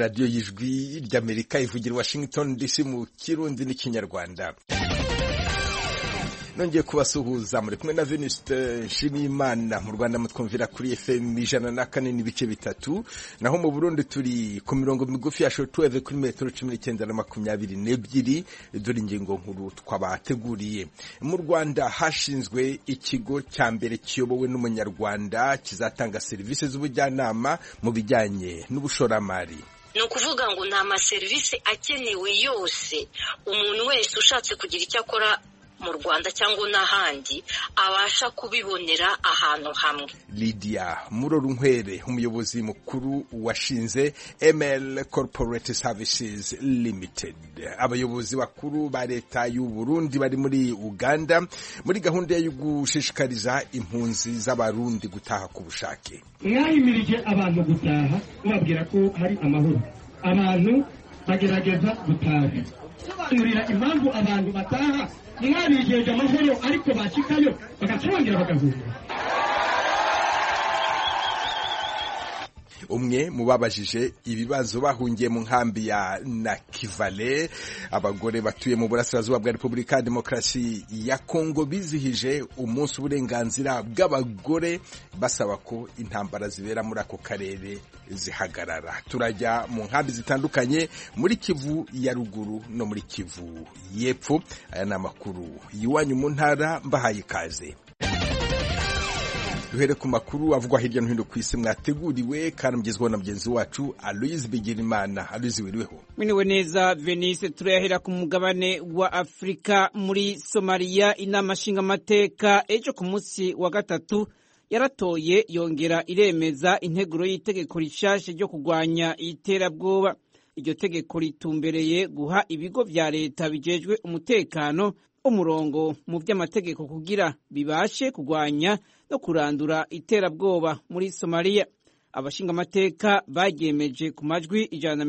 radiyo y'ijwi ry'Amerika ivugira Washington DC mu Kirundi n'ikinyarwanda. Nongeye kubasuhuza muri kumwe na Venuste Nshimiyimana. Mu Rwanda mutwumvira kuri FM 104 n'ibice bitatu, naho mu Burundi turi ku mirongo migufi ya shortwave kuri metero 19 na 22. Dore ingingo nkuru twabateguriye. Mu Rwanda hashinzwe ikigo cya mbere kiyobowe n'umunyarwanda kizatanga serivisi z'ubujyanama mu bijyanye n'ubushoramari. No kuvuga ngo nta maserivisi akenewe yose umuntu wese ushatse kugira icyo akora mu Rwanda cyangwa n'ahandi abasha kubibonera ahantu hamwe. Lydia Murorunkwere, umuyobozi mukuru washinze ML Corporate Services Limited. Abayobozi bakuru ba leta y'u Burundi bari muri Uganda muri gahunda yo gushishikariza impunzi z'abarundi gutaha ku bushake. Mwayimirije abantu gutaha mubabwira ko hari amahoro, abantu bagerageza gutaha. Sobanurira impamvu abantu bataha mwabijeje amahoro ariko bashikayo bagacongera bagahunga. Umwe mu babajije ibibazo bahungiye mu nkambi ya Nakivale, abagore batuye mu burasirazuba bwa Repubulika ya Demokarasi ya Kongo bizihije umunsi w'uburenganzira bw'abagore basaba ko intambara zibera muri ako karere zihagarara. Turajya mu nkambi zitandukanye muri Kivu ya ruguru no muri Kivu y'epfo. Aya ni amakuru yiwanyu mu ntara, mbahaye ikaze. Duhere ku makuru avugwa hirya no hino ku isi mwateguriwe kandi mugezweho na mugenzi wacu Aloise Bigirimana. Aloise, wiriweho? Mwiriwe neza Venice. Turayahera ku mugabane wa Afrika. Muri Somalia, inama nshingamateka ejo ku munsi wa gatatu yaratoye yongera iremeza integuro y'itegeko rishasha ryo kurwanya iterabwoba. Iryo tegeko ritumbereye guha ibigo vya leta bijejwe umutekano umurongo mu by'amategeko kugira bibashe kurwanya no kurandura iterabwoba muri Somalia. Abashingamateka bagemeje ku majwi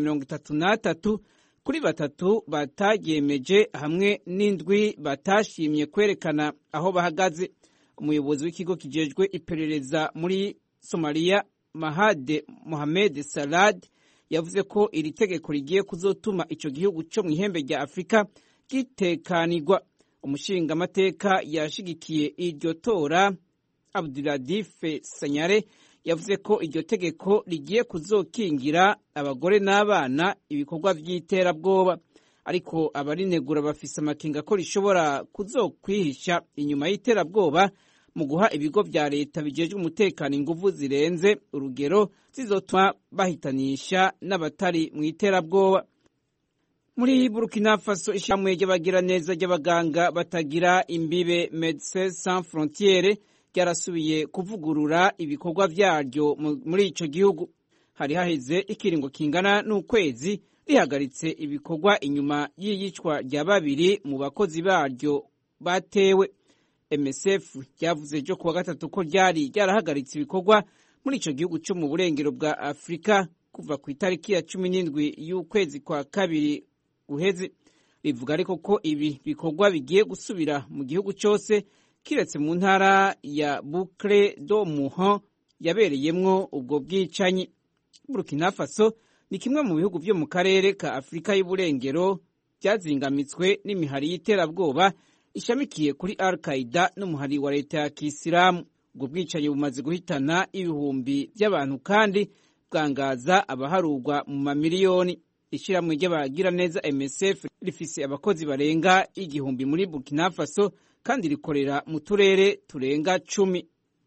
133 kuri 3 batagemeje hamwe n'indwi batashimye kwerekana aho bahagaze. Umuyobozi w'ikigo kijejwe iperereza muri Somalia, Mahade Mohamed Salad, yavuze ko iri tegeko rigiye kuzotuma ico gihugu cyo mu ihembe rya Afrika gitekanirwa. Umushingamateka yashigikiye iryo tora Abdulatif Sanyare yavuze ko iryo tegeko rigiye kuzokingira abagore n'abana ibikorwa by'iterabwoba, ariko abarinegura bafise amakenga ko rishobora kuzokwihisha inyuma y'iterabwoba mu guha ibigo vya leta bijejwe umutekano inguvu zirenze urugero zizotuma bahitanisha n'abatari mu iterabwoba. Muri Burkina Faso, ishyamwe ry'abagiraneza ry'abaganga batagira imbibe Médecins Sans Frontières ryarasubiye kuvugurura ibikorwa vyaryo muri ico gihugu. Hari haheze ikiringo kingana n'ukwezi rihagaritse ibikorwa inyuma y'iyicwa rya babiri mu bakozi baryo batewe. MSF ryavuze ejo kuwa gatatu ko ryari ryarahagaritse ibikorwa muri ico gihugu cyo mu burengero bwa Afrika kuva ku itariki ya 17 y'ukwezi kwa kabiri uheze. Rivuga ariko ko ibi bikorwa bigiye gusubira mu gihugu cyose kiretse mu ntara ya Boucle do Muhan yabereyemwo ubwo bwicanyi. Burkina Faso ni kimwe mu bihugu byo mu karere ka Afrika y'uburengero byazingamitswe n'imihari y'iterabwoba ishamikiye kuri Al-Qaeda n'umuhari wa leta ya Kisilamu. Ubwo bwicanyi bumaze guhitana ibihumbi by'abantu kandi bwangaza abaharugwa mu mamiliyoni. Ishyirahamwe ry'abagiraneza MSF rifise abakozi barenga 1000 muri Burkina Faso kandi rikorera mu turere turenga 10.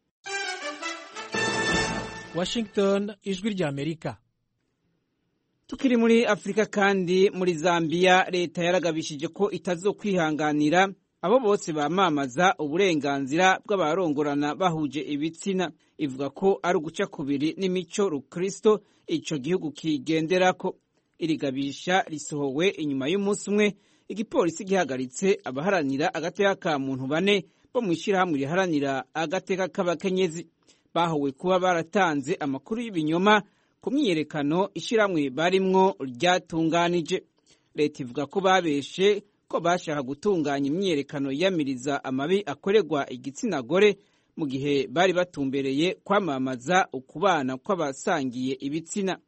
Washington, ijwi rya Amerika. Tukiri muri Afrika kandi muri Zambia, leta yaragabishije ko itazokwihanganira abo bose bamamaza uburenganzira bw'abarongorana bahuje ibitsina. Ivuga ko ari uguca kubiri n'imico rukristo ico gihugu kigenderako. Irigabisha risohowe inyuma y'umunsi umwe igipolisi gihagaritse abaharanira agateka ka muntu 4 bo mu ishyirahamwe riharanira agateka k'abakenyezi. Bahowe kuba baratanze amakuru y'ibinyoma ku myiyerekano ishyirahamwe barimwo ryatunganije. Leta ivuga ko babeshe ko bashaka gutunganya imyiyerekano yamiriza amabi akorerwa igitsina gore mu gihe bari batumbereye kwamamaza ukubana kw'abasangiye ibitsina.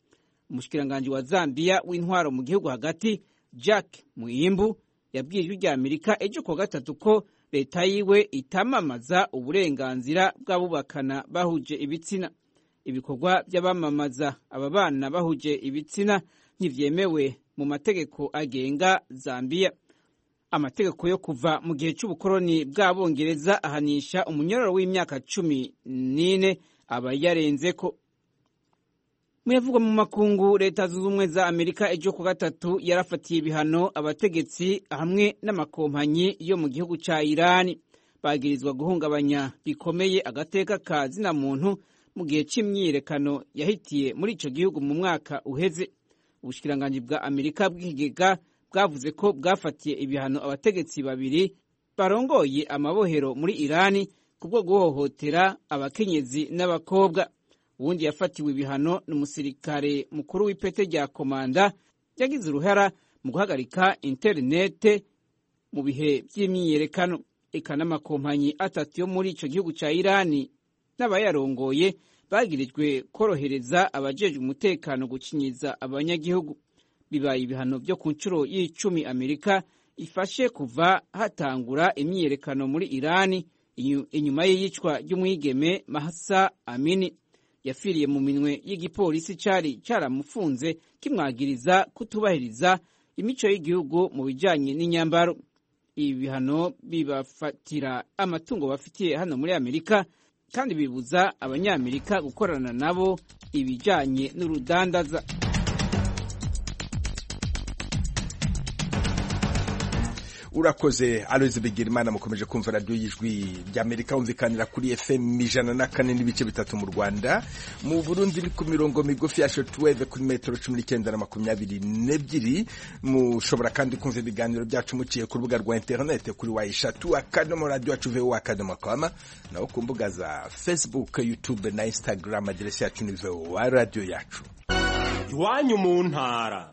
umushikiranganji wa Zambia w'intwaro mu gihugu hagati Jack Muyimbu yabwiye ijwi rya Amerika ejo kuwa gatatu ko leta yiwe itamamaza uburenganzira bw'abubakana bahuje ibitsina. Ibikorwa by'abamamaza aba bana bahuje ibitsina ntivyemewe mu mategeko agenga Zambia. Amategeko yo kuva mu gihe c'ubukoroni bw'Abongereza ahanisha umunyororo w'imyaka 14 aba yarenzeko. Muyavugwa mu makungu, leta zunze ubumwe za Amerika ejo ku gatatu yarafatiye ibihano abategetsi hamwe n'amakompanyi yo mu gihugu ca Irani. Bagirizwa guhungabanya bikomeye agateka ka zina muntu mu gihe c'imyiyerekano yahitiye muri ico gihugu mu mwaka uheze. Ubushikiranganji bwa Amerika bw'ikigega bwavuze ko bwafatiye ibihano abategetsi babiri barongoye amabohero muri Irani kubwo guhohotera abakenyezi n'abakobwa. Uwundi yafatiwe ibihano n'umusirikare mukuru w'ipete rya komanda yagize uruhara mu guhagarika interinete mu bihe by'imyiyerekano. Eka n'amakompanyi atatu yo muri ico gihugu ca Irani n'abayarongoye bagirijwe korohereza abajejwe umutekano gucinyiza abanyagihugu. Bibaye ibihano byo ku ncuro y'icumi Amerika ifashe kuva hatangura imyiyerekano muri Irani inyuma y'iyicwa ry'umwigeme Mahsa Amini. Yafiriye mu minwe y'igipolisi cari caramufunze kimwagiriza kutubahiriza imico y'igihugu mu bijanye n'inyambaro. Ibi bihano bibafatira amatungo bafitiye hano muri Amerika kandi bibuza abanyamerika gukorana nabo ibijanye n'urudandaza. Urakoze Aloise Bigirimana. Mukomeje kumva radio y'ijwi ry'Amerika umvikanira kuri FM 104.3 mu Rwanda. Mu Burundi ni ku mirongo migufi ya shortwave kuri metero 19 na 22. Mushobora kandi kumva ibiganiro byacu muciye ku rubuga rwa internet kuri www.radio.com naho ku mbuga za Facebook, YouTube na Instagram. Aderesi yacu ni VOA Radio yacu. Iwanyu mu ntara.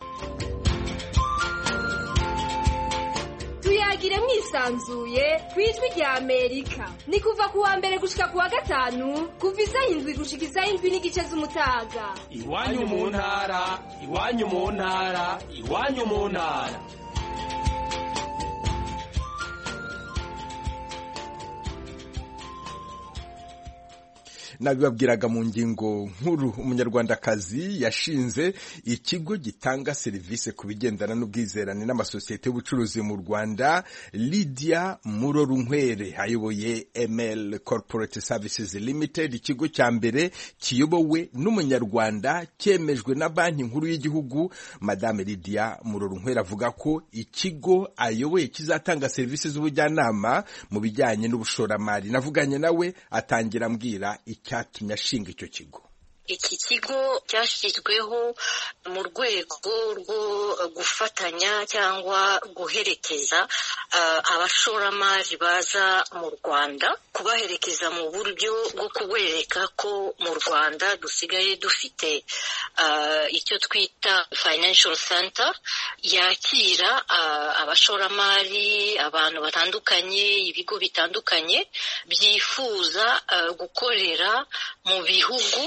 Tuyagire mwisanzuye kwijwi rya Amerika. Ni kuva kuwa mbere gushika kuwa gatanu kuva isaha 7 gushika isaha 7:30 z'umutaga. Iwanyu mu ntara, iwanyu mu ntara, iwanyu mu ntara. Nabibabwiraga mu ngingo nkuru, umunyarwandakazi yashinze ikigo gitanga serivisi ku bigendana n'ubwizerane n'amasosiyete y'ubucuruzi mu Rwanda. Lydia Murorunkwere ayoboye ML Corporate Services Limited, ikigo cya mbere kiyobowe n'umunyarwanda cyemejwe na Banki Nkuru y'Igihugu. Madame Lydia Murorunkwere avuga ko ikigo ayoboye kizatanga serivisi z'ubujyanama mu bijyanye n'ubushoramari. Navuganye nawe atangira ambwira icyatumye ashinga icyo kigo. Iki kigo cyashyizweho mu rwego rwo gufatanya cyangwa guherekeza abashoramari baza mu Rwanda, kubaherekeza mu buryo bwo kubereka ko mu Rwanda dusigaye dufite icyo twita financial center yakira abashoramari, abantu batandukanye, ibigo bitandukanye byifuza gukorera mu bihugu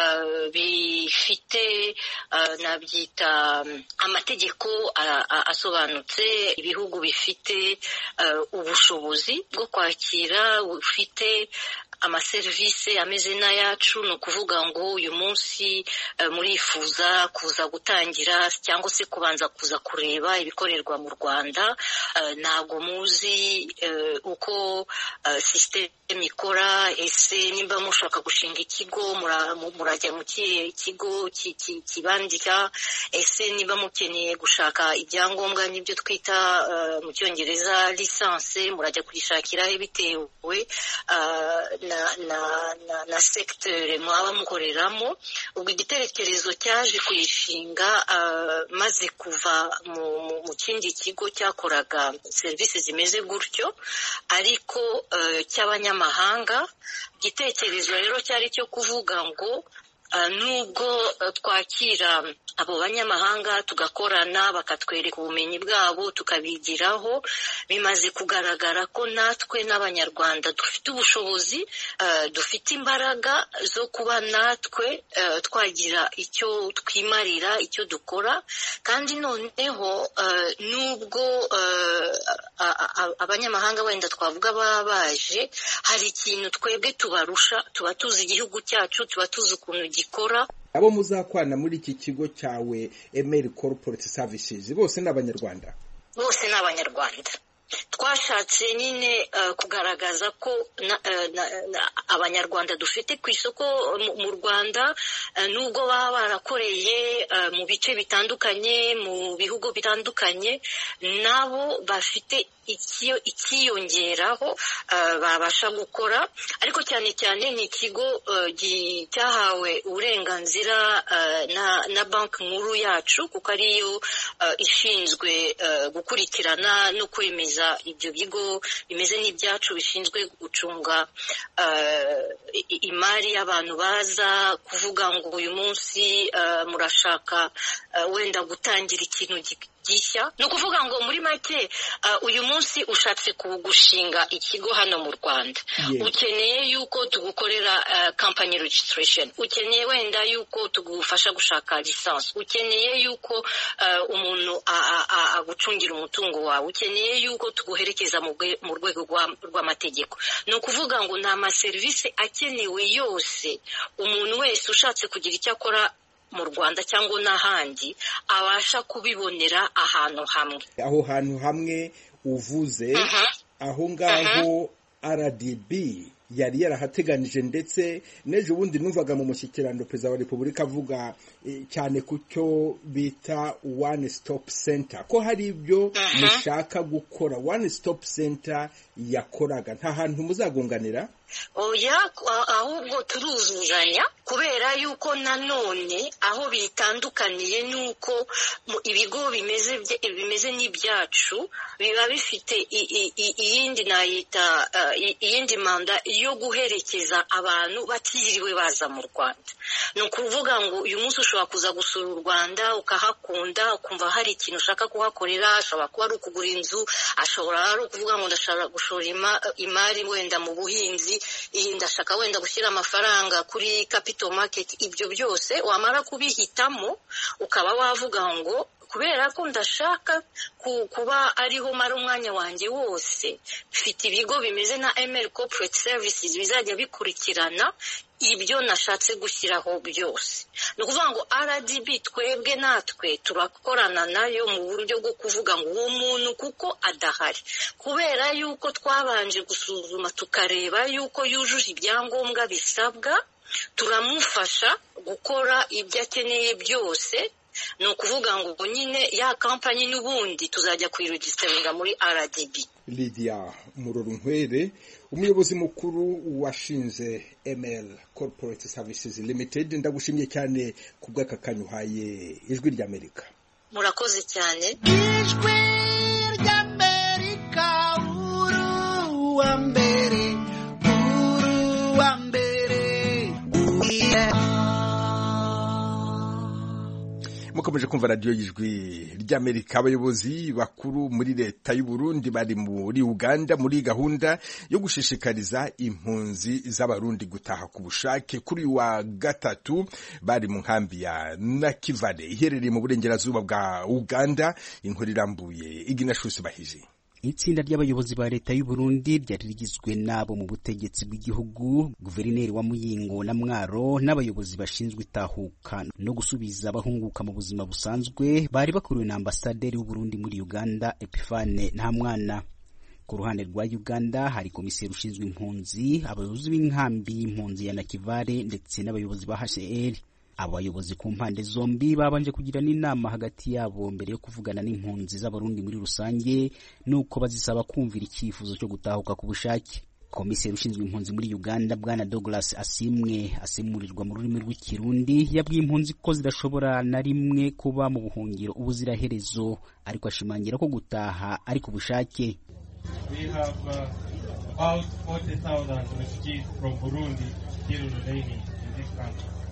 bifite nabyita amategeko asobanutse, ibihugu bifite ubushobozi bwo kwakira, bufite amaserivisi ameze n'ayacu. Ni ukuvuga ngo uyu munsi murifuza kuza gutangira cyangwa se kubanza kuza kureba ibikorerwa mu Rwanda, ntabwo muzi uko system ikora, ese nimba mushaka gushinga ikigo murajya mu kigo kibandika, ese niba mukeneye gushaka ibyangombwa n'ibyo twita mu Cyongereza lisanse, murajya kuyishakira bitewe na secteur mwaba mukoreramo. Ubwo igitekerezo cyaje kuyishinga maze kuva mu kindi kigo cyakoraga serivisi zimeze gutyo ariko cy'abanyamahanga. Igitekerezo rero cyari cyo kuvuga ngo nubwo twakira abo banyamahanga tugakorana bakatwereka ubumenyi bwabo tukabigiraho, bimaze kugaragara ko natwe n'abanyarwanda dufite ubushobozi, dufite imbaraga zo kuba natwe twagira icyo twimarira, icyo dukora. Kandi noneho nubwo abanyamahanga wenda twavuga baba baje, hari ikintu twebwe tubarusha, tuba tuzi igihugu cyacu, tuba tuzi ukuntu gikora. Abo muzakwana muri iki kigo cyawe Emery Corporate Services bose ni Abanyarwanda? Bose ni Abanyarwanda. Twashatse nyine kugaragaza ko Abanyarwanda dufite ku isoko mu Rwanda, nubwo baba barakoreye mu bice bitandukanye, mu bihugu bitandukanye, nabo bafite ikiyongeraho babasha gukora. Ariko cyane cyane ni ikigo cyahawe uburenganzira na banki nkuru yacu, kuko ariyo ishinzwe gukurikirana no kwemeza ibyo bigo bimeze n'ibyacu, bishinzwe gucunga imari y'abantu baza kuvuga ngo uyu munsi murashaka wenda gutangira ikintu gishya. Ni ukuvuga ngo muri make uyu munsi ushatse gushinga ikigo hano mu Rwanda, ukeneye yuko tugukorera company registration, ukeneye wenda yuko tugufasha gushaka license, ukeneye yuko umuntu agucungira umutungo wawe, ukeneye yuko tuguherekeza mu rwego rw'amategeko. Ni ukuvuga ngo nta maserivisi akenewe yose umuntu wese ushatse kugira icyo akora mu Rwanda cyangwa n'ahandi abasha kubibonera ahantu hamwe. Aho hantu hamwe uvuze, aho ngaho RDB yari yarahateganije, ndetse n'ejo bundi numvaga mu mushyikirano Perezida wa Repubulika avuga cyane ku cyo bita one stop center, ko hari ibyo mushaka gukora. One stop center yakoraga, nta hantu muzagunganira? Oya, ahubwo turuzuzanya, kubera yuko nanone aho bitandukaniye nuko ibigo bimeze n'ibyacu biba bifite iyindi nayita iyindi manda yo guherekeza abantu batiriwe baza mu Rwanda. Ni ukuvuga ngo uyu munsi ushobora kuza gusura u Rwanda ukahakunda, ukumva hari ikintu ushaka kuhakorera, ashobora kuba ari ukugura inzu, ashobora ari ukuvuga ngo ndashaka gushora imari wenda mu buhinzi, ndashaka wenda gushyira amafaranga kuri capital market. Ibyo byose wamara kubihitamo ukaba wavuga ngo kubera ko ndashaka kuba ariho mara umwanya wanjye wose, mfite ibigo bimeze na Emery Corporate Services bizajya bikurikirana ibyo nashatse gushyiraho byose. Ni ukuvuga ngo RDB twebwe natwe turakorana nayo mu buryo bwo kuvuga ngo uwo muntu kuko adahari, kubera yuko twabanje gusuzuma tukareba yuko yujuje ibyangombwa bisabwa, turamufasha gukora ibyo akeneye byose. Ni ukuvuga ngo nyine ya kampani n'ubundi tuzajya kuyiregisteringa muri RDB. Lydia Murorunkwere, umuyobozi mukuru washinze Emery Corporate Services Limited, ndagushimye cyane ku bw'aka kanya uhaye Ijwi ry'Amerika. Murakoze cyane. Ijwi ry'Amerika, uruwa mbere. Mukomeje kumva radio y'Ijwi ry'Amerika. Abayobozi bakuru muri leta y'u Burundi bari muri Uganda muri gahunda yo gushishikariza impunzi z'abarundi gutaha ku bushake. Kuri wa gatatu bari mu nkambi ya Nakivale iherereye mu burengerazuba bwa Uganda. Inkuru irambuye Iginashusi Bahije. Itsinda ry'abayobozi ba leta y'u Burundi ryari rigizwe nabo mu butegetsi bw'igihugu, guverineri wa Muyingo na Mwaro, n'abayobozi bashinzwe itahuka no gusubiza abahunguka mu buzima busanzwe, bari bakuriwe na ambasaderi w'u Burundi muri Uganda Epiphane Ntamwana. Ku ruhande rwa Uganda hari komiseri ushinzwe impunzi, abayobozi b'inkambi y'impunzi ya Nakivale ndetse n'abayobozi ba HCR. Abayobozi ku mpande zombi babanje kugira n'inama hagati yabo mbere yo kuvugana n'impunzi z'abarundi muri rusange, nuko bazisaba kumvira icyifuzo cyo gutahuka ku bushake. Komiseri ushinzwe impunzi muri Uganda Bwana Douglas Asimwe asemurirwa mu rurimi rw'ikirundi yabwiye impunzi ko zidashobora na rimwe kuba mu buhungiro ubuziraherezo, ariko ashimangira ko gutaha ari ku bushake. We have about 40,000 refugees from Burundi still remaining in this country.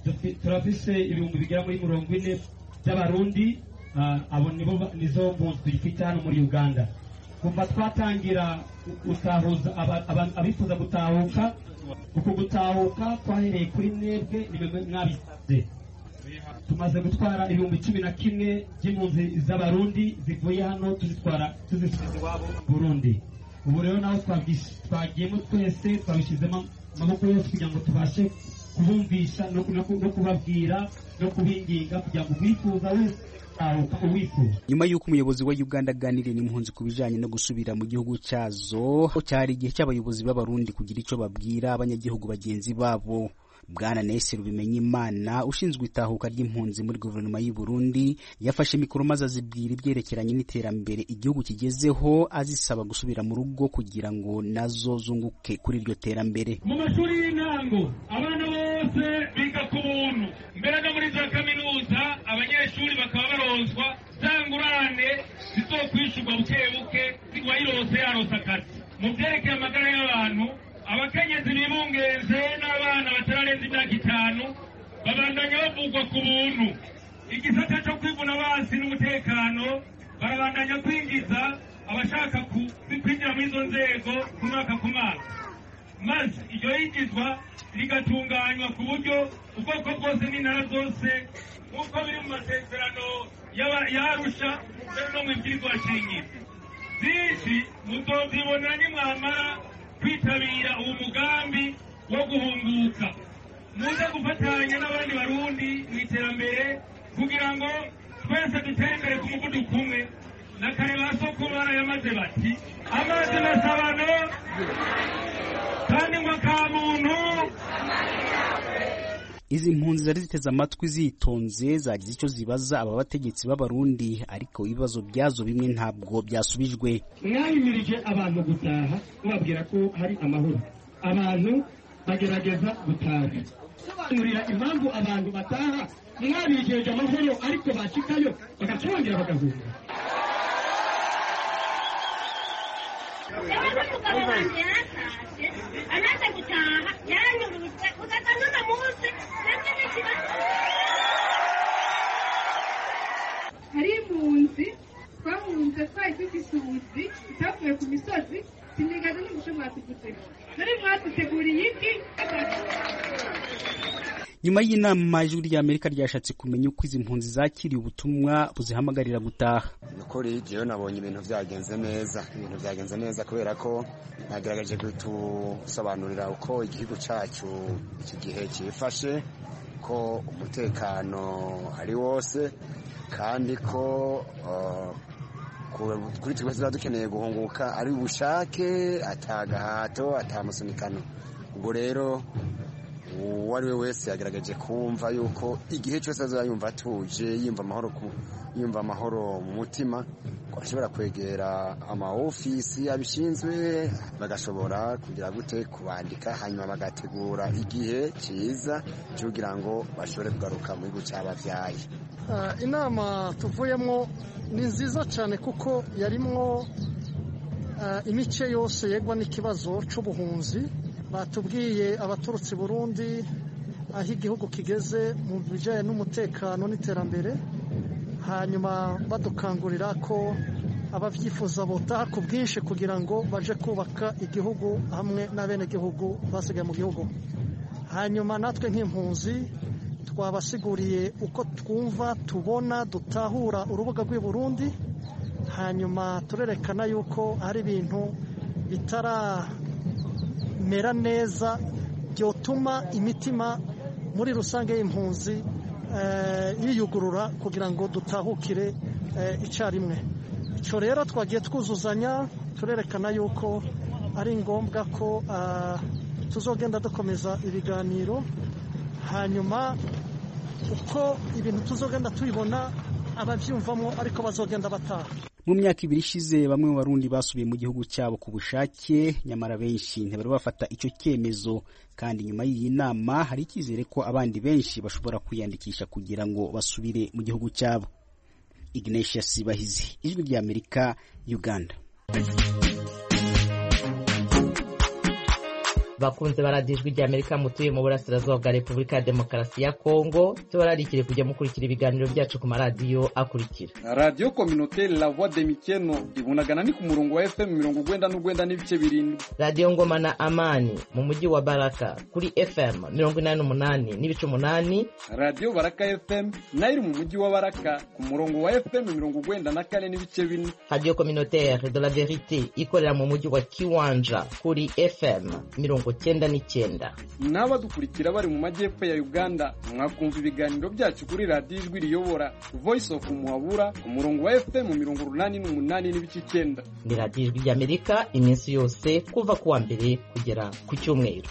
turafise ibihumbi bigera muri 40 by'abarundi abo nizo mpunzi dufite hano muri Uganda. Kuva twatangira gutahuza abifuza gutahuka, uko gutahuka twahereye kuri mwebwe nimwe mwabisabye. Tumaze gutwara ibihumbi 11 by'impunzi z'abarundi zivuye hano tuzisubiza iwabo Burundi. Ubu rero naho twagiyemo twese twabishizemo amaboko yose kugira ngo tubashe kubumvisha no kubabwira no kubinginga kugira ngo bifuza wese nyuma y'uko umuyobozi wa Uganda aganiriye n'impunzi ku bijanye no gusubira mu gihugu cyazo, cyari igihe cy'abayobozi b'abarundi kugira ico babwira abanyagihugu bagenzi babo. Bwana Nese Rubimenyimana ushinzwe itahuka ry'impunzi muri guverinoma y'u Burundi yafashe mikoro maze azibwira ibyerekeranye n'iterambere igihugu kigezeho, azisaba gusubira mu rugo kugira ngo nazo zunguke kuri iryo terambere. Mu mashuri y'intango abana bose biga ku buntu, mbere no muri za kaminuza abanyeshuri bakaba baronswa zangurane zizokwishurwa bukebuke zigwayirose yarose akazi. Mu byerekeye amagara y'abantu, abakenyezi bibungeze n'abana batararenza imyaka 5 babandanya bavugwa ku buntu. Igisata cyo kwivuna abansi n'umutekano barabandanya kwinjiza abashaka kwinjira muri izo nzego ku mwaka ku mwaka, maze iryo yinjizwa rigatunganywa ku buryo ubwoko bwose n'intara zose nk'uko biri mu masezerano y'Arusha no mu bwirizwa shingiro. Byinshi muzovyibonera nimwamara kwitabira uwo mugambi wo guhunguka, muze gufatanya n'abandi barundi mu iterambere kugira ngo twese dutere imbere ku muvuduko umwe. Na kare ba soko barayamaze bati amazi masabano kandi ngo ka muntu. Izi mpunzi zari ziteze amatwi zitonze, zagize icyo zibaza aba bategetsi b'abarundi, ariko ibibazo byazo bimwe ntabwo byasubijwe. Mwayimirije abantu gutaha mubabwira ko hari amahoro, abantu bagerageza gutaha. Sobanurira impamvu abantu bataha, mwabijeje amahoro ariko bacikayo bagacongera bagahunga. Anaza gutaha yaranyurutse ugatanduna munsi hari impunzi twahunze twari dufise ubuzi tutavuye ku misozi sinigaze n'ubusho mwatugutegura nari mwatuteguriye iki. Nyuma y'inama ijwi ry'Amerika ryashatse kumenya uko izi mpunzi zakiriye ubutumwa buzihamagarira gutaha. Nukuri jewe nabonye ibintu byagenze neza kubera ko nagerageje gusobanurira uko igihugu cyacu iki gihe cyifashe, ko umutekano ari wose kandi ko kuri twese dukeneye guhunguka ari ubushake, atagahato, atamusunikano. Ubwo rero uwari we wese yagaragaje kumva yuko igihe cyose azayumva atuje, yumva amahoro mu mutima, ko ashobora kwegera amaofisi abishinzwe bagashobora kugira gute kubandika, hanyuma bagategura igihe cyiza kugira ngo bashobore kugaruka mu gihugu cy'abavyaye. Inama tuvuyemo ni nziza cyane kuko yarimwo imice yose yegwa n'ikibazo c'ubuhunzi. Batubwiye abaturutse Burundi aho igihugu kigeze mu bijyanye n'umutekano n'iterambere, hanyuma badukangurira ko ababyifuza botaha ku bwinshi kugira ngo baje kubaka igihugu hamwe n'abenegihugu basigaye mu gihugu. Hanyuma natwe nk'impunzi twabasiguriye uko twumva, tubona, dutahura urubuga rw'i Burundi, hanyuma turerekana yuko hari ibintu mera neza byotuma imitima muri rusange y'impunzi yiyugurura kugira ngo dutahukire icyarimwe. Icyo rero twagiye twuzuzanya, turerekana yuko ari ngombwa ko tuzogenda dukomeza ibiganiro, hanyuma uko ibintu tuzogenda tubibona ababyumvamo ariko bazogenda bataha. Mu myaka 2 ishize bamwe mu Barundi basubiye mu gihugu cyabo ku bushake, nyamara benshi ntibari bafata icyo cyemezo, kandi nyuma y'iyi nama hari icyizere ko abandi benshi bashobora kwiyandikisha kugira ngo basubire mu gihugu cyabo. Ignatius Bahizi, Ijwi ry'Amerika, Uganda. bakunze baradijwe rya Amerika mutuye mu burasirazuba bwa Repubulika ya Demokarasi ya Kongo tubararikire kujya mukurikira ibiganiro byacu ku maradiyo akurikira Radio Communautaire La Voix de Mikeno ibunagana ni ku murongo wa FM 99 n'ibice birindwi. Radio Ngoma na Amani mu mujyi wa Baraka kuri FM 88 n'ibice 8. Radio Baraka FM nayo mu mujyi wa Baraka ku murongo wa FM 94 n'ibice 4. Radio Communautaire de la Vérité ikorera mu mujyi wa Kiwanja kuri FM 99. N'abadukurikira bari mu majyepfo ya Uganda mwakumva ibiganiro byacu kuri Radio Ijwi Riyobora Voice of Muhabura ku murongo wa FM 88 n'ibice 9. Ni Radio Ijwi ry'Amerika iminsi yose kuva kuwa mbere kugera ku cyumweru.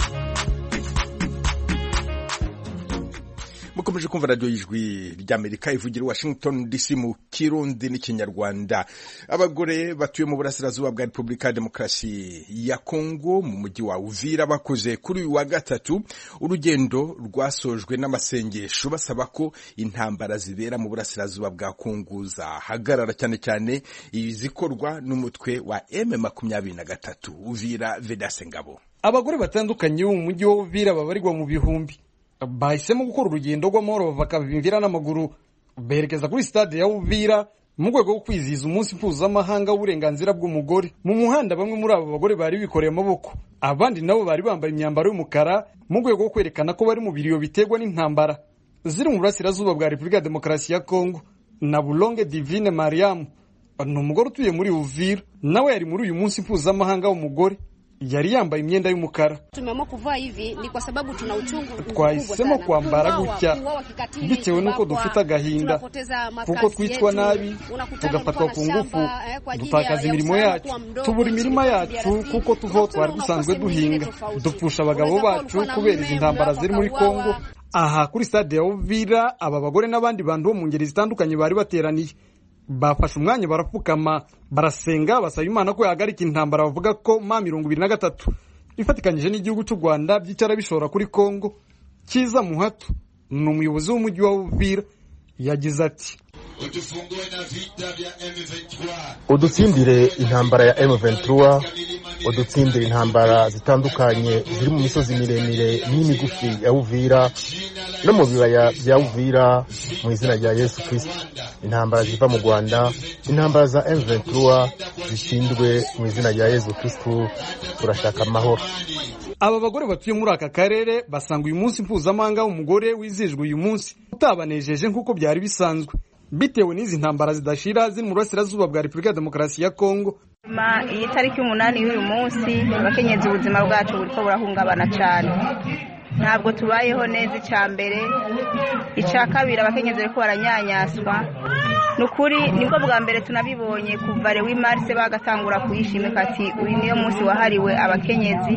mukomeje kumva radio y'Ijwi ry'Amerika ivugira Washington DC mu Kirundi n'Ikinyarwanda. Abagore batuye mu burasirazuba bwa Repubulika ya Demokarasi ya Kongo mu mujyi wa Uvira bakoze kuri uyu wa gatatu urugendo rwasojwe n'amasengesho basaba ko intambara zibera mu burasirazuba bwa Kongo zahagarara cyane cyane izikorwa n'umutwe wa M23. Uvira Vedase Ngabo. Abagore batandukanye mu mujyi wa Uvira babarirwa mu bihumbi bahisemo gukora urugendo rw'amahoro bakabimvira n'amaguru berekeza kuri stade ya Uvira mu rwego rwo kwizihiza umunsi mpuzamahanga w'uburenganzira bw'umugore. Mu muhanda bamwe muri abo bagore bari bikoreye amaboko, abandi nabo bari bambaye imyambaro y'umukara mu rwego rwo kwerekana ko bari mu biriyo biterwa n'intambara ziri mu burasirazuba bwa Repubulika ya Demokarasi ya Kongo. Na Bulonge Divine Mariam ni umugore utuye muri Uvira, nawe yari muri uyu munsi mpuzamahanga w'umugore. Yari yambaye imyenda y'umukara. Tumeamua kuvaa hivi ni kwa sababu tuna uchungu. Twahisemo kwambara gutya bitewe nuko dufite agahinda kuko twitwa nabi, tugafatwa ku ngufu, dutakaza imirimo yacu, tubura imirima yacu kuko tuvo twari dusanzwe duhinga, dupfusha abagabo bacu kubera izi ntambara ziri muri Kongo. Aha kuri stade ya Uvira aba bagore n'abandi bantu bo mu ngeri zitandukanye bari bateraniye. Bafashe umwanya barapfukama barasenga basaba Imana ko yahagarika intambara bavuga ko M23 ifatikanyije n'igihugu cy'u Rwanda byicara bishora kuri Kongo. Kiza Muhatu ni umuyobozi w'umujyi wa Uvira yagize ati udutsindire intambara ya M23, udutsindire intambara zitandukanye ziri mu misozi miremire n'imigufi ya Uvira no mu bibaya bya Uvira mu izina rya Yesu Kristo. Intambara ziva mu Rwanda, intambara za M23 zishindwe mu izina rya Yesu Kristo. Turashaka amahoro. Aba bagore batuye muri aka karere basanga uyu munsi mpuzamahanga w'umugore wizihijwe uyu munsi utabanejeje nk'uko byari bisanzwe bitewe n'izi ntambara zidashira ziri mu burasirazuba bwa Repubulika ya Demokarasi ya Kongo. Iyi tariki 8 y'uyu munsi abakenyezi ubuzima bwacu buriko burahungabana cyane. Ntabwo tubayeho neza icyambere, icya kabiri abakenyezi bariko baranyanyaswa. Nukuri nibwo bwa mbere tunabibonye kuva Lewi Marse bagatangura kuyishimika ati uyu niyo munsi wahariwe abakenyezi.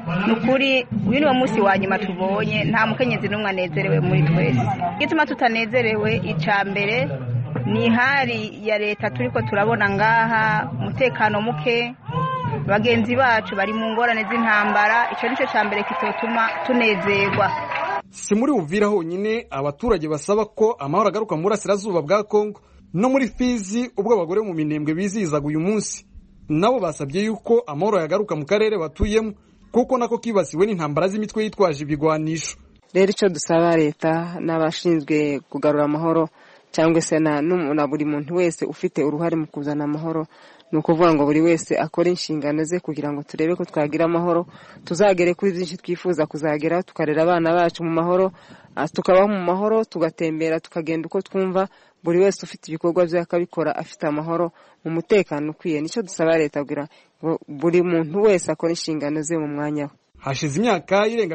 Nukuri uyu niwo munsi wa nyuma tubonye, nta mukenyezi n'umwe anezerewe muri twese. Gituma tutanezerewe icyambere ni hari ya leta turiko turabona ngaha, umutekano muke, bagenzi bacu bari mu ngorane z'intambara. Ico nico cyambere kitotuma tunezerwa. Si muri Uvira honyine abaturage basaba ko amahoro agaruka mu burasirazuba bwa Kongo no muri Fizi ubwo abagore mu Minembwe bizihizaga uyu munsi nabo basabye yuko amahoro yagaruka mu karere batuyemo kuko nako kibasiwe n'intambara z'imitwe yitwaje ibigwanisho. Rero icyo dusaba leta n'abashinzwe kugarura amahoro cyangwa se na buri muntu wese ufite uruhare mu kuzana amahoro ni ukuvuga ngo buri wese akora inshingano ze kugira ngo turebe ko twagira amahoro, tuzagere kuri byinshi twifuza kuzagera, tukarera abana bacu mu mahoro, tukabaho mu mahoro, tugatembera tukagenda uko twumva, buri wese ufite ibikorwa bye akabikora afite amahoro mu mutekano ukwiye. Nicyo dusaba leta kugira ngo buri muntu wese akora inshingano ze mu mwanya we. Hashize imyaka irenga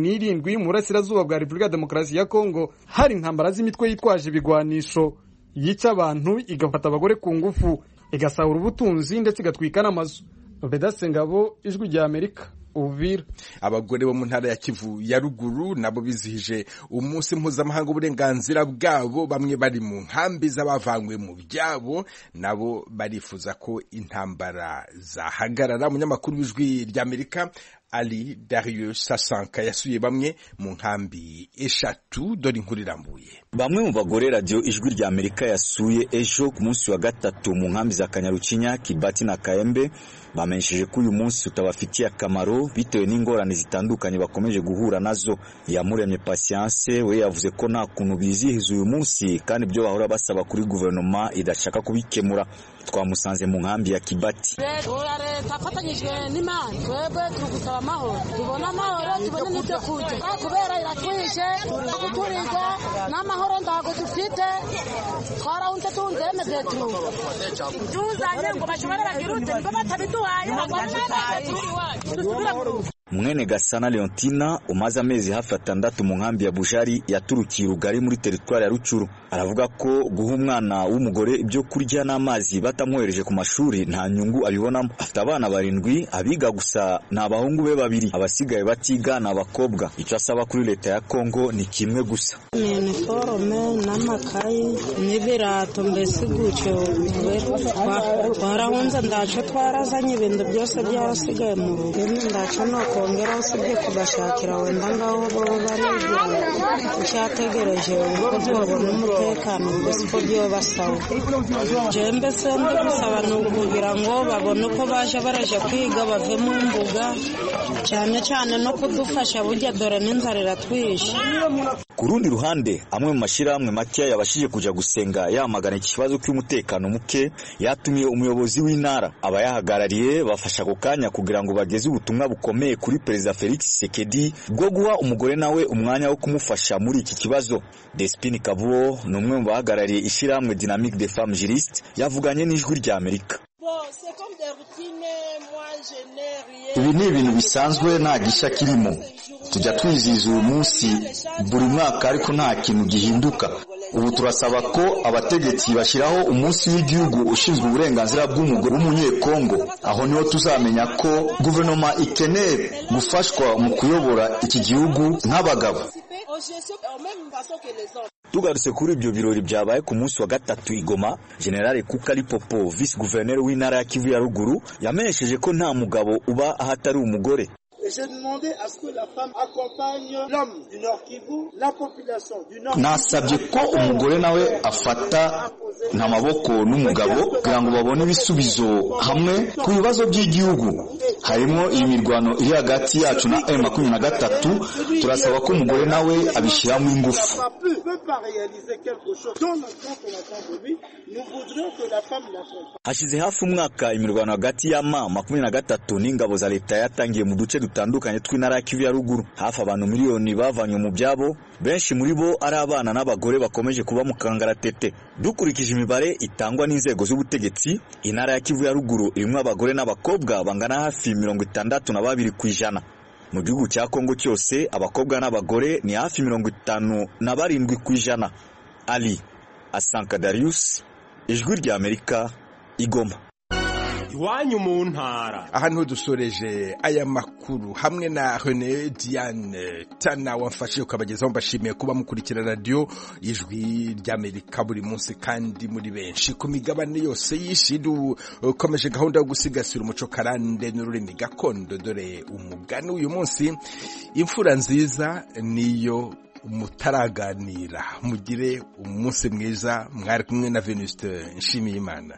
27 mu burasirazuba bwa Repubulika ya Demokarasi ya Kongo hari intambara z'imitwe yitwaje ibigwanisho yica abantu, igafata abagore ku ngufu, igasahura ubutunzi ndetse igatwika n'amazu. Vedase Ngabo, Ijwi rya Amerika, Uvira. Abagore bo mu ntara ya Kivu ya ruguru nabo bizihije umunsi mpuzamahanga w'uburenganzira bwabo. Bamwe bari mu nkambi z'abavanywe mu byabo nabo barifuza ko intambara zahagarara. Umunyamakuru w'Ijwi rya Amerika Ali Darius Sasanka yasuye bamwe mu nkambi eshatu dore inkuru irambuye. Bamwe mu bagore radio Ijwi rya Amerika yasuye ejo ku munsi wa gatatu mu nkambi za Kanyarucinya, Kibati na Kaembe bamenyesheje ko uyu munsi utabafitiye akamaro bitewe n'ingorane zitandukanye bakomeje guhura nazo. Yamuremye Patience we yavuze ko nta kuntu bizihiza uyu munsi kandi byo bahora basaba kuri guverinoma idashaka kubikemura. Twamusanze mu nkambi ya Kibati. Leta afatanyije n'Imana twebwe turugusaba amahoro, tubona amahoro, tubone n'ibyo kurya kubera iratwishe kuturiga n'amahoro ndago dufite twarahunze tunzemeze tuzanye ngo bashobore bagirute ngo batabiduhaye Mwene Gasana Leontina umaze amezi hafi 6 mu nkambi ya Bujari yaturukiye Rugari muri teritwari ya Rucuru. Aravuga ko guha umwana w'umugore ibyo kurya n'amazi batamwohereje ku mashuri nta nyungu abibonamo. Afite abana 7, abiga gusa n'abahungu be 2, abasigaye batiga n'abakobwa. Icyo asaba kuri leta ya Kongo ni kimwe gusa. Uniforme n'amakayi n'ibirato mbese gucyo twarahunze ndaco twarazanye ibintu byose byarasigaye mu rugo ndaco no kongera usibye kubashakira wenda ngaho bo barigira icyategereje ubwo byobona umutekano gusa ko byo basawa jembe sembe gusaba no kugira ngo babone uko baje baraje kwiga bave mu mbuga cyane cyane no kudufasha burya dore n'inzara iratwishe. Ku rundi ruhande amwe mu mashyirahamwe make yabashije kuja gusenga yamagana ikibazo cy'umutekano muke yatumye umuyobozi w'intara abayahagarariye bafasha gukanya kugira ngo bageze ubutumwa bukomeye kuri Perezida Felix Tshisekedi bwo guha umugore nawe umwanya wo kumufasha muri iki kibazo. Despine Kabuo ni umwe mu bahagarariye ishyirahamwe Dynamique des Femmes Juristes yavuganye n'Ijwi rya Amerika. Ibi ni ibintu bisanzwe nta gisha kirimo. Tujya twizihiza uyu munsi buri mwaka ariko nta kintu gihinduka. Ubu turasaba ko abategetsi bashyiraho umunsi w'igihugu ushinzwe uburenganzira bw'umugore w'umunyekongo. Aho niho tuzamenya ko guverinoma ikeneye gufashwa mu kuyobora iki gihugu nk'abagabo. Tugarutse kuri ibyo birori byabaye ku munsi wa gatatu Igoma, General Kukali Popo, vice gouverneur w'intara ya Kivu ya Ruguru, yamenyesheje ko nta mugabo uba ahatari umugore. Nasabye ko umugore nawe afata nta maboko n'umugabo kugira ngo babone ibisubizo hamwe ku bibazo by'igihugu. Harimo iyi mirwano iri hagati yacu na M23, turasaba ko umugore nawe abishyiramo ingufu. Hashize hafi umwaka imirwano hagati ya M23 n'ingabo za leta yatangiye mu duce dutandukanye tw'intara ya Kivu ya Ruguru. Hafi abantu miliyoni bavanywe mu byabo, benshi muri bo ari abana n'abagore bakomeje kuba mu kangaratete. Dukurikije imibare itangwa n'inzego z'ubutegetsi, intara ya Kivu ya Ruguru irimo abagore n'abakobwa bangana hafi 62%. Mu gihugu cya Kongo cyose abakobwa n'abagore ni hafi 57%. Ali Asanka Darius, Ijwi rya Amerika, Igoma. Iwanyu mu ntara. Aha niho dusoreje aya makuru hamwe na René Diane Tana wamfashije kubagezaho. Mbashimiye kuba mukurikira radio Ijwi rya Amerika buri munsi kandi muri benshi ku migabane yose y'isi. Dukomeje gahunda yo gusigasira umuco karande n'ururimi gakondo. Dore umugani uyu munsi: imfura nziza niyo mutaraganira. Mugire umunsi mwiza. Mwari kumwe na Venuste Nshimiyimana.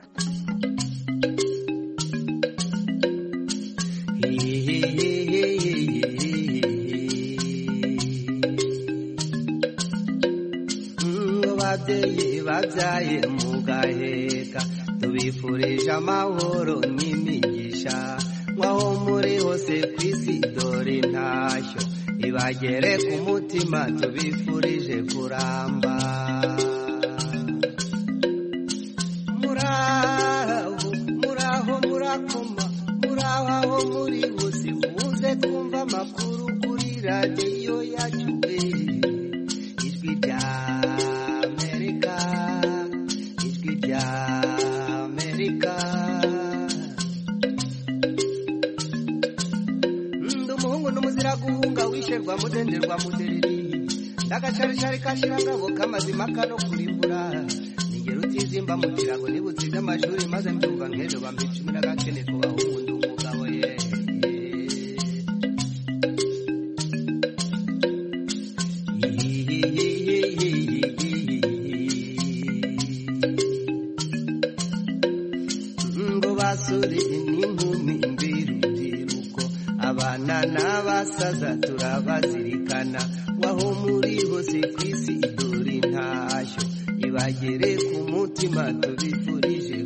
Ababyeyi babyaye mugaheka tubifurije amahoro n'imigisha, mwaho muri hose ku isi dore intashyo ibagere ku mutima, tubifurije kuramba. Muraho murakoma, muraho aho muri hose, muze twumva amakuru kuri radiyo yacu. Ijwi rya Amerika, Ijwi rya Amerika. Ndi umuhungu n'umuzira guhunga, wisherwa mudenderwa mudereri, ndagacarishari kashirangabo k'amazima kano kurimbura. Ningero utizimba mu kirago nibutsinze amashuri maze mbyumva nk'ejo bampa 10 n'agakene kubaho umuntu umugabo ye. abasore n'inkumi mbirubyiruko abana n'abasaza turabazirikana waho muri hose ku isi dore intashyo ibagere ku mutima tubifuza